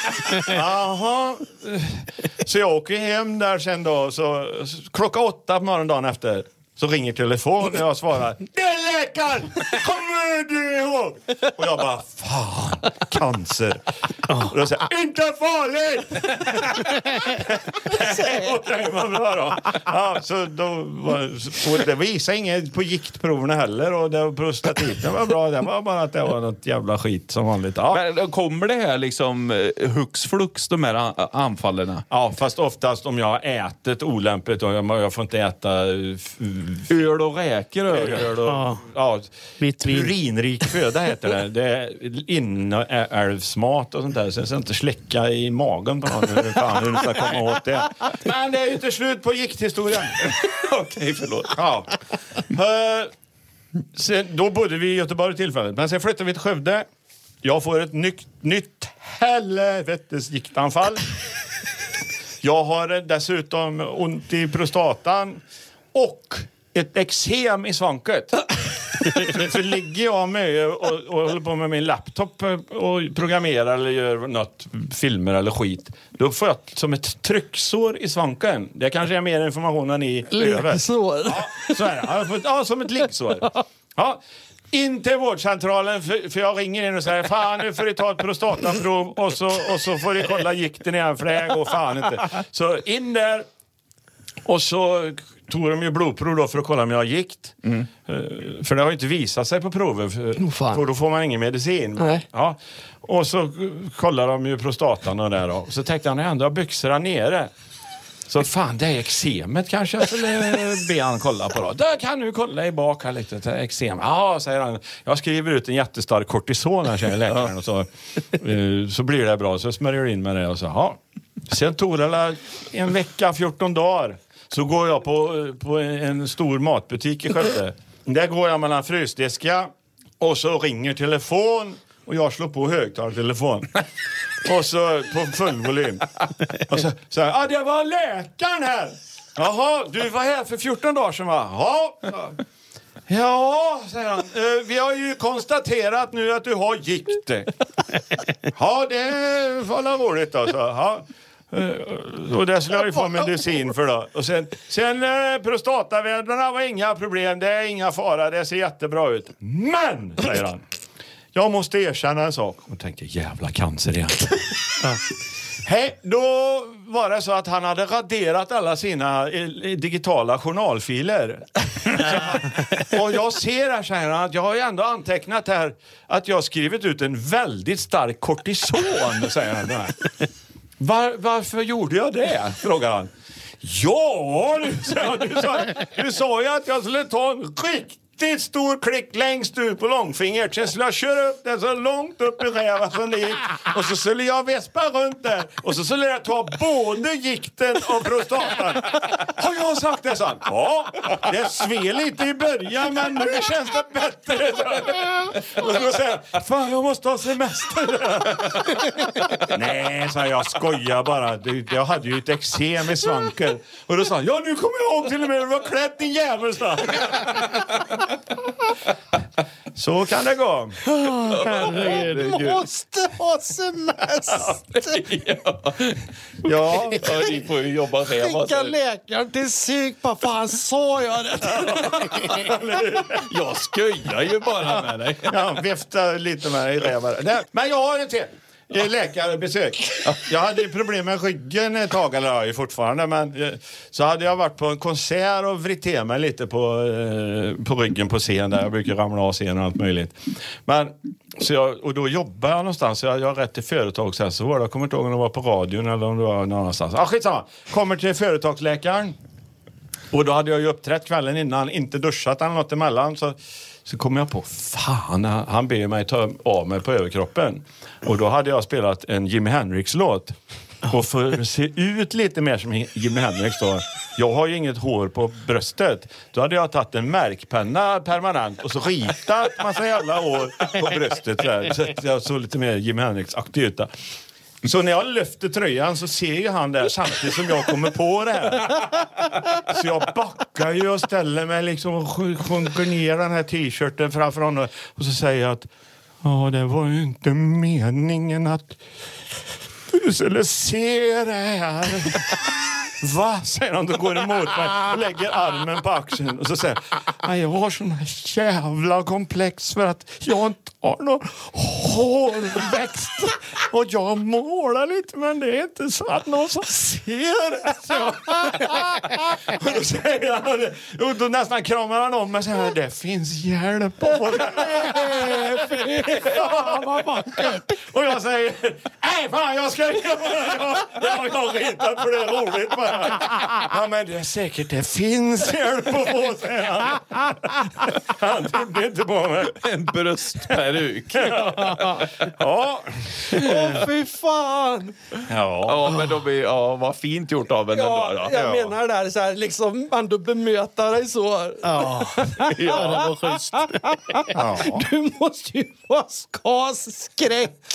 Jaha. Så jag åker hem där sen då. Så, så klockan åtta på morgondagen efter så ringer telefon och jag svarar: det är läkaren! Kommer du ihåg? Och jag bara, fan, cancer. Och då säger jag, inte farligt! Det var bra då. Ja, så då var, så det visade inget på giktproverna heller och det var prostatiten var bra. Det var bara att det var något jävla skit som vanligt. Ja,
Men kommer det här liksom eh, hux flux, de här an- anfallen?
ja, fast oftast om jag har ätit olämpligt och jag, jag får inte äta f-
Öl och räkor?
öl och,
Ja.
ja,
Vitt vin.
urinrik föda heter det. Det är inälvsmat och sånt där. Sen så inte släcka i magen på någon. Hur fan hur du ska komma åt det. Men det är ju till slut på gikthistorien.
Okej, förlåt.
Ja. Uh, sen, då bodde vi i Göteborg tillfället. Men sen flyttade vi till Skövde. Jag får ett nytt, nytt helvetes giktanfall. Jag har dessutom ont i prostatan och ett eksem i svanket. för, för ligger jag med och, och håller på med min laptop och programmerar eller gör något, filmer eller skit, då får jag som ett trycksår i svanken. Det kanske är mer information än ni behöver.
Liggsår.
Ja, så är det. Ja, jag får, ja, som ett liggsår. Ja, in till vårdcentralen för, för jag ringer in och säger fan nu får du ta ett prostataprov och så, och så får du kolla gikten igen för det går fan inte. Så in där och så tog de ju blodprov då för att kolla om jag har gikt. Mm. Uh, för det har ju inte visat sig på prover för,
oh,
för då får man ingen medicin.
Nej.
Ja. Och så kollar de ju prostatan och där då. Så tänkte han ändå byxorna nere. Så fan, det är eksemet kanske jag skulle be han kolla på då. Där kan du kolla i bak här lite. Det är eksem. Ja, säger han. Jag skriver ut en jättestark kortison här, säger läkaren. Och så, så blir det bra. Så smörjer jag in med det och så, ja. Sen tog det en vecka, fjorton dagar. Så går jag på, på en stor matbutik i Skövde. Där går jag mellan frysdiskar. Och så ringer telefon. Och jag slår på högtalartelefon. Och så på full volym. Och så så här, ah, det var läkaren här. Jaha, du var här för fjorton dagar sedan, va? Ja. Ja, säger han. Eh, vi har ju konstaterat nu att du har gikt. Ja, det var roligt då. Så. Ja. Uh, och det skulle jag ju få medicin för då. Och sen, sen uh, prostataväderna var inga problem. Det är inga fara, det ser jättebra ut. Men, säger han, jag måste erkänna en sak. Och tänker, jävla cancer igen. Ja. Hej, då var det så att han hade raderat alla sina eh, digitala journalfiler. Så, och jag ser här, säger han, att jag har ju ändå antecknat här att jag har skrivit ut en väldigt stark kortison, säger han. Var, varför gjorde jag det? Frågar han. Ja, du sa, du sa, du sa ju att jag skulle ta en riktigt stor klick längst ut på långfingret. Sen skulle jag köra upp den så långt upp i räva som det gick. Och så skulle jag vespa runt där. Och så skulle jag ta både gikten och prostatan. Har jag sagt det, så? Ja, det sved lite i början, men nu känns det bättre. Och så säger jag, fan jag måste ha semester. Nej, så jag skojar bara. Jag hade ju ett eksem i svanken. Och då sa han, ja nu kommer jag ihåg till och med, du var klätt din jävel. Så kan det gå.
Du måste ha semester.
Ja.
Ja,
Ja, ni får ju jobba räva.
Skicka läkaren till psyk. Vad fan sa jag det?
Jag skojar ju bara med dig.
ja vifta lite med i rävar. Nej, men jag har en till. Läkarbesök. Jag hade ju problem med ryggen ett tag, eller jag fortfarande, men så hade jag varit på en konsert och vritt mig lite på, på ryggen på scen där jag brukar ramla av scenen och allt möjligt. Men så jag, och då jobbar jag någonstans, så jag har rätt till företag sen, så var det, jag kommer inte ihåg om det var på radion eller om det var någonstans. Ah, skitsamma. Kommer till företagsläkaren. Och då hade jag ju uppträtt kvällen innan, inte duschat eller något emellan, så Så kom jag på, fan, han ber mig ta av mig på överkroppen. Och då hade jag spelat en Jimi Hendrix-låt. Och för att se ut lite mer som Jimi Hendrix då, jag har ju inget hår på bröstet. Då hade jag tagit en märkpenna permanent och så ritat massa jävla hår på bröstet. Där. Så jag såg lite mer Jimi Hendrix-aktig ut. Så när jag lyfter tröjan så ser ju han där samtidigt som jag kommer på det här. Så jag backar ju och ställer mig liksom och sjunker ner den här t-shirten framför honom. Och så säger jag att ja, det var ju inte meningen att du skulle se det här. Va? Säger han, då går emot mig och lägger armen på axeln. Och så säger han, jag har sån här jävla komplex för att jag inte har någon hårväxt. Och jag målar lite, men det är inte så att någon som ser det. Så. Och då säger han, och då nästan kramar han om mig och säger, det finns hjälp på det. Fan vad vackert. Och jag säger, nej fan jag ska göra det. Jag har ritat för det är roligt bara. Ja, men det är säkert, det finns hjälp på få, säger han. Han trodde inte på mig.
En bröstperuk.
Ja. Ja.
Åh, fy fan.
Ja.
Ja, men då blir, ja, vad fint gjort av en
Ja,
ändå.
jag
Ja.
menar där så här, liksom, ändå bemöta dig så.
Ja, ja, det var schysst.
Ja.
Du måste ju ha skasskräck.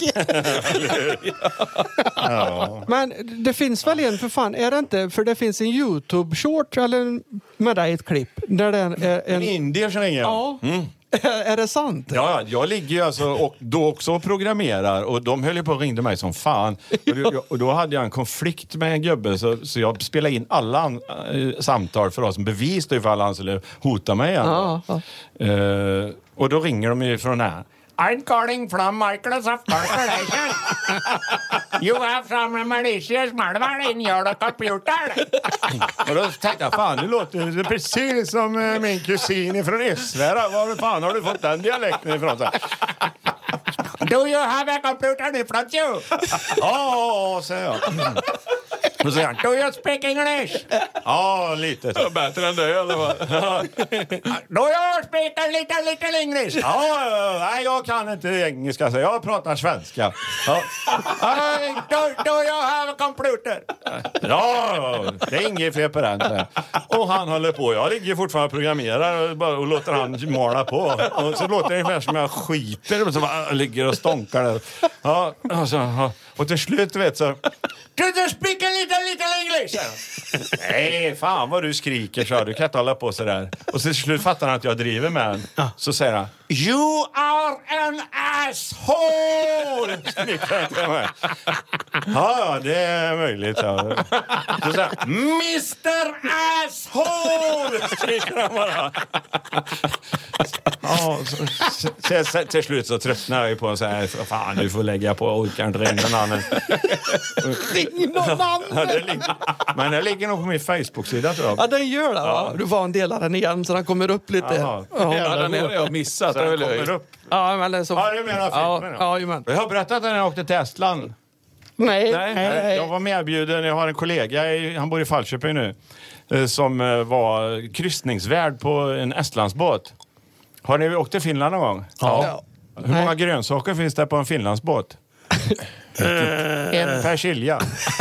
Ja.
Men det finns väl en, för fan, är det inte? För det finns en YouTube-short eller med dig ett klipp där det är en...
En indier som ringer.
Ja.
Mm.
Är det sant?
Ja, jag ligger ju alltså och då också och programmerar och de höll ju på och ringde mig som fan. Och då, och då hade jag en konflikt med en gubbe så, så jag spelade in alla an, äh, samtal för oss som bevis då ifall han skulle hota mig igen.
Ja, ja.
Uh, och då ringer de ju från här. I'm calling from Microsoft Corporation. You have some malicious malware in your computer. Och då tänkte jag, fan, det låter det precis som uh, min kusin från Israel. Var fan har du fått den dialekten ifrån? Så. Do you have a computer in front of you? Ja, säger jag. Då säger han, do you speak English? Ja, lite. Så.
Bättre än det, eller vad?
Do you speak a little, little English? Ja, nej, jag kan inte engelska, så jag pratar svenska. Ja. Do, do you have a computer? Ja, det är inget fel på den. Och han håller på, jag ligger fortfarande och programmerar och, bara, och låter han måla på. Och så låter det ungefär som jag skiter och så bara, ligger och stonkar där. Ja, och, så, och till slut, vet så... Do you speak a little, little English? Nej, fan vad du skriker, så du kan inte hålla på så där. Och så till slut fattar han att jag driver med han. Så säger han, you are an asshole! Ja, det är möjligt. Ja. Så säger han, mister Asshole! Skriker han bara. Ja, så, så, så, till slut så tröttnar jag ju på en så här, fan du får lägga på, orkar inte ringa någon annan.
Ring någon annan!
Ja, det ligger, men det ligger nog på min Facebook-sida, tror jag.
Ja, den gör det, va? Du får en del av den igen så den kommer upp lite.
Jaha.
Ja,
Ja, den har jag missat.
Så den kommer upp.
ja, men det är så...
Ja, det menar filmen.
Ja, ja, men.
Jag har berättat när jag åkte till Estland.
Nej,
Nej,
nej, nej.
Jag var medbjuden, jag har en kollega, i, han bor i Falköping nu, eh, som eh, var kryssningsvärd på en Estlandsbåt. Har ni åkt till Finland någon gång?
Ja.
Hur många grönsaker finns det på en Finlandsbåt? En persilja.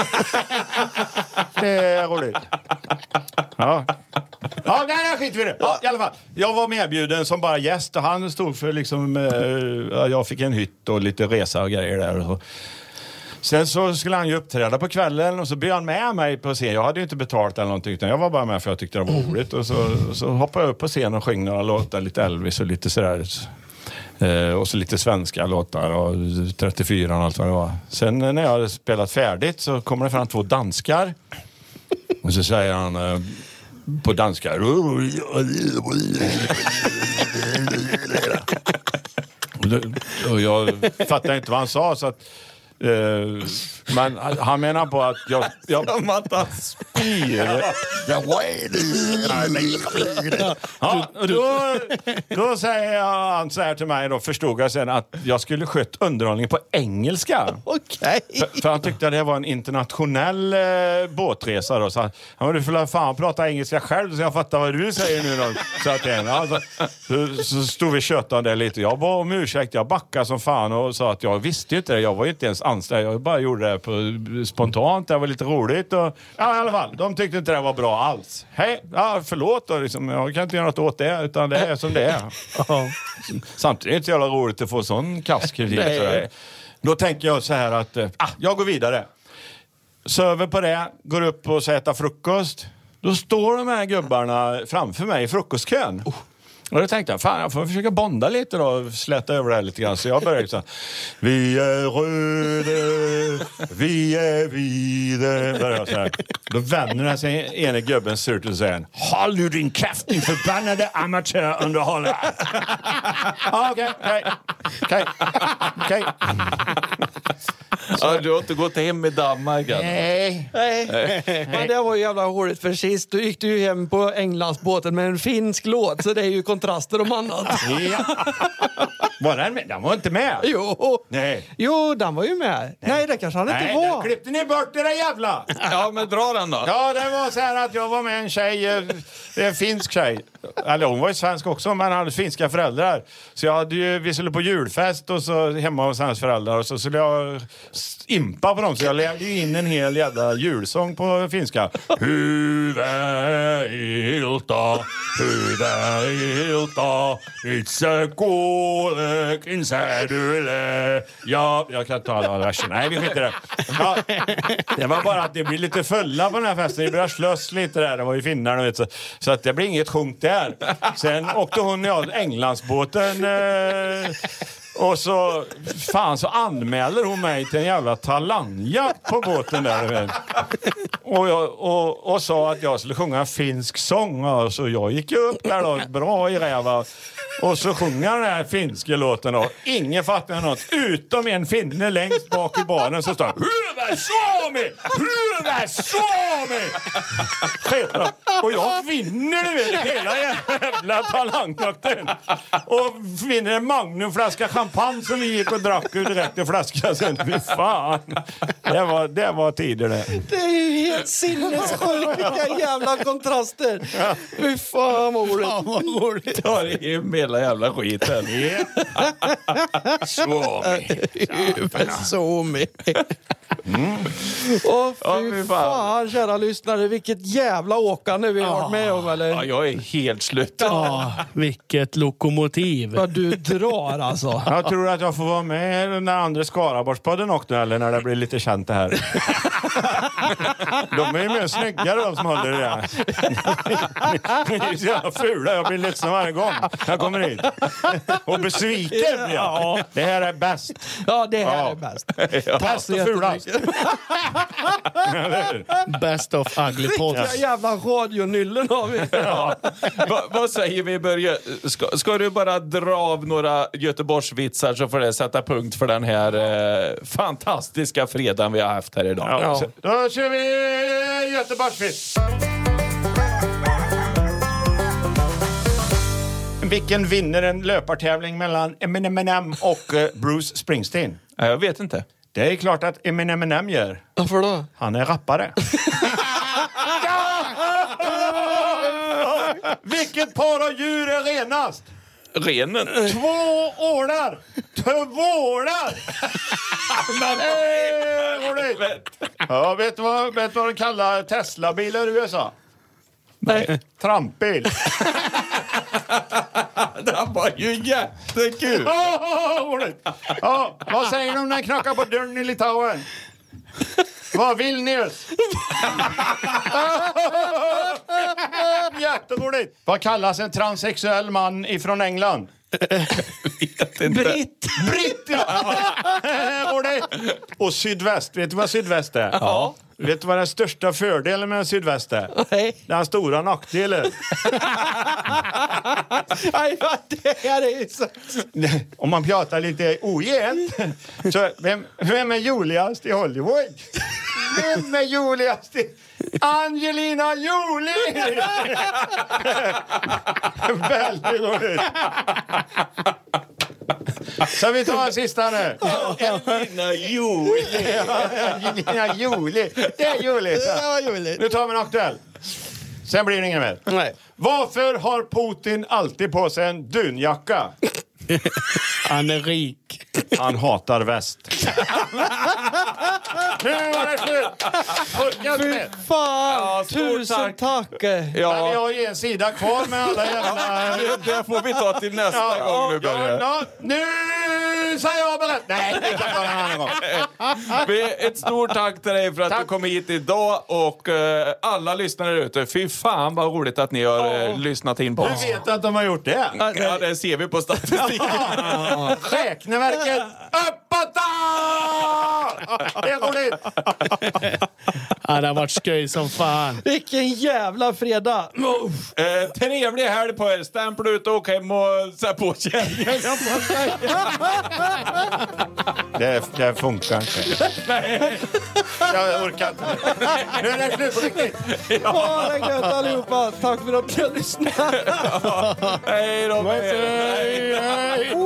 Det är roligt. Ja. Ja, nej, nej, skit vi det. Ja, i alla fall. Jag var medbjuden som bara gäst och han stod för liksom, eh, jag fick en hytt och lite resa och grejer där och så. Sen så skulle han ju uppträda på kvällen och så bjöd han med mig på scen. Jag hade ju inte betalt eller någonting utan jag var bara med för jag tyckte det var roligt. Och så, så hoppade jag upp på scen och sjöng några låtar, lite Elvis och lite sådär. Eh, och så lite svenska låtar och trettiofyra och allt vad det var. Sen när jag hade spelat färdigt så kommer det fram två danskar. Och så säger han eh, på danska. Och jag fattade inte vad han sa så att Uh, men han menar på att jag... jag
Som att han spyr.
Ja, då, då säger han så här till mig, då förstod jag sen att jag skulle skött underhållningen på engelska.
Okej.
För, för han tyckte att det var en internationell eh, båtresa då. Så han, ja, du får fan prata engelska själv så jag fattar vad du säger nu då. Så, att, ja, så, så, så stod vi köttande där lite. Jag var om ursäkt, jag backade som fan och sa att jag visste ju inte det. Jag var ju inte ens anställd. Jag bara gjorde det på, spontant. Det var lite roligt. Och, ja, i alla fall. De tyckte inte det var bra alls. Hej, ja, förlåt då. Liksom, jag kan inte göra något åt det. Utan det är som det är. Samtidigt är det inte så jävla roligt att få sån kastkritik. Då tänker jag så här att ah, jag går vidare. Söver på det. Går upp och så äter frukost. Då står de här gubbarna framför mig i frukostkön. Oh. Och då tänkte jag, fan jag får försöka bonda lite då och släta över det här lite grann. Så jag började så vi är röda, vi är vide. Så här. Då vänder han sig ene gubben surt och säger, håll nu din kraft, din förbannade amatörunderhållare. Okej, okej, okej, okej.
Ja, du har inte gått hem i Danmark.
Nej.
Nej. Men det var ju jävla roligt för sist. Då gick du ju hem på Englandsbåten med en finsk låt. Så det är ju kontraster om annat.
Ja. Var den med? Den var inte med.
Jo.
Nej.
Jo, den var ju med. Nej, Nej det kanske han inte
Nej,
var.
den klippte ni bort det där jävla.
Ja, men dra den då.
Ja, det var så här att jag var med en tjej, en finsk tjej. Eller hon var ju svensk också, men hade finska föräldrar. Så jag hade ju, vi skulle på julfest och så hemma hos hennes föräldrar. Och så skulle jag impa på dem. Så jag lärde ju in en hel jävla julsång på finska. Hyvä ilta, hyvä ilta, itse kuulen fröken Särdule. Ja, jag kan ta alla versen. Nej, vi skiter i det. Ja, det var bara att det blir lite fulla på den här festen. Vi började slåss lite där. Det var ju finnarna, vet så. Så att det blir inget sjunk där. Sen åkte hon i Englandsbåten... Eh, och så, fan, så anmäler hon mig till en jävla talangjakt på båten där. Och, jag, och, och sa att jag skulle sjunga en finsk sång. Och så jag gick upp där då, bra i räva. Och så sjunger den här finska låten då. Ingen fattar något, utom en finne längst bak i baren som står Hyvä Suomi! Hyvä Suomi! Sketna. Och jag vinner, du vet, hela jävla talangjakten. Och vinner en magnumflaska champagne som vi gick och drack ur direkt i flaskan sen. Fy fan. Det var, det var tider det.
Det är ju helt sinnessjukt. Vilka jävla kontraster. Fy fan vad roligt.
Fan vad roligt.
Ta det i hela jävla skiten.
Suomi.
Suomi. Mm. Åh, fy
fy fan.
fan, kära lyssnare. Vilket jävla åkande vi har varit med om, eller?
Ja, jag är helt slut.
Ja, vilket lokomotiv.
Vad du drar, alltså.
Jag tror att jag får vara med när andra Skaraborgspodden åkte, eller när det blir lite känt det här. De är ju mer snyggare, de som håller det där. Ni är så jävla fula, jag blir ledsen varje gång jag kommer hit. Och besviken blir jag. Det här är bäst.
Ja, det här
Ja.
är bäst.
Bäst och fulast.
Best of ugly pods.
Vilka jävla radionyllen har vi.
Ja. Va, vad säger vi, Börje? Ska, ska du bara dra av några Göteborgsvitsar så får det sätta punkt för den här eh, fantastiska fredagen vi har haft här idag.
Ja. Så, då kör vi Göteborgsvits. Vilken vinner en löpartävling mellan Eminem och uh, Bruce Springsteen?
Ja, jag vet inte.
Det är klart att Eminem gör.
Varför då?
Han är rappare. Vilket par av djur är renast?
Renen.
Två ålar! Tvålar! Men, hey, ja, vet du vad, vet du vad de kallar Tesla-bilar i U S A?
Nej.
Trampbil.
Det var ju jättekul.
Ja, vad säger de när de knackar på dörren i Litauen? Vad vill ni? Jätteroligt. Vad kallas en transsexuell man ifrån England?
Vet inte.
Britt.
Britt, ja. Och sydväst, vet du vad sydväst är?
Ja.
Vet du vad den största fördelen med en sydväst är?
Nej.
Den stora nackdelen.
Nej, vad det här är så...
Om man pratar lite ojämnt. Så vem, vem är roligast i Hollywood? Vem är roligast i... Angelina Jolie! Väldigt roligt. Så vi tar en sista nu.
Angelina Jolie.
Angelina Jolie. Det är roligt.
Det var roligt.
Nu tar vi en aktuell. Sen blir det ingen mer.
Nej.
Varför har Putin alltid på sig en dunjacka?
Han är rik.
Han hatar väst. Nu var det slut. Orkar
Fy
med.
fan,
Ja, stort
tusen tack.
tack.
Men vi
Ja,
har ju en sida kvar med alla jävla...
det, det får vi ta till nästa gång nu,
ja,
Börje.
ja, nu säger jag beredd. Nej, det kan vara en annan gång.
Vi- Ett stort tack till dig för att
Tack.
du kom hit idag och eh, alla lyssnare ute. Fy fan vad roligt att ni har eh, lyssnat in på oss.
Du vet att de har gjort det.
Ja, det ser vi på statistiken.
Räkneverket uppåt! Det är roligt.
Ja, det har varit skoj som fan.
Vilken jävla fredag.
Eh, trevlig helg på er. Stämpla ut och åk hem och sätt på kärringen.
Det, det funkar inte. Jag orkar inte. Nu är det slut på riktigt.
Ha det gött allihopa. Tack för att ni har lyssnat.
Hej då.
Hej, hej.